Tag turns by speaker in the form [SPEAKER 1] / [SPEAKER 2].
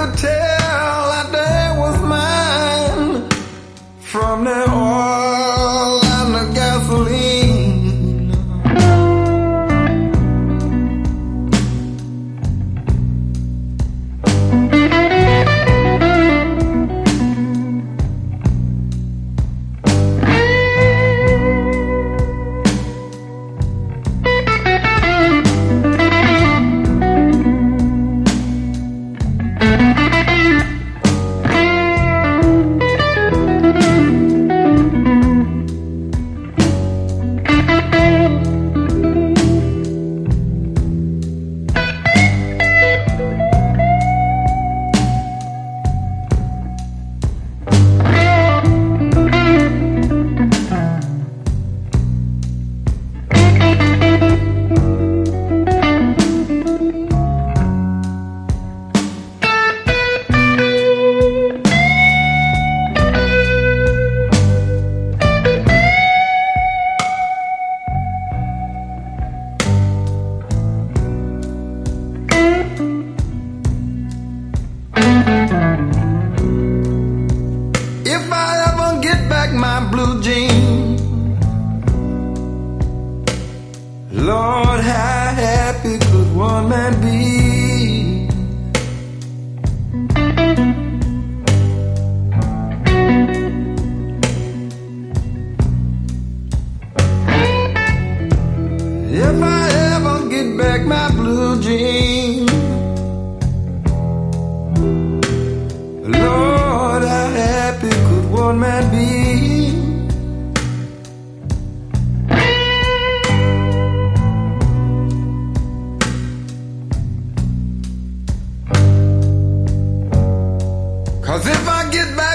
[SPEAKER 1] could tell that day was mine from the oil and the gasoline. If I ever get back my blue jeans, Lord, how happy could one man be? If I ever get back my blue jeans, Lord, how happy could one man be? 'Cause if I get back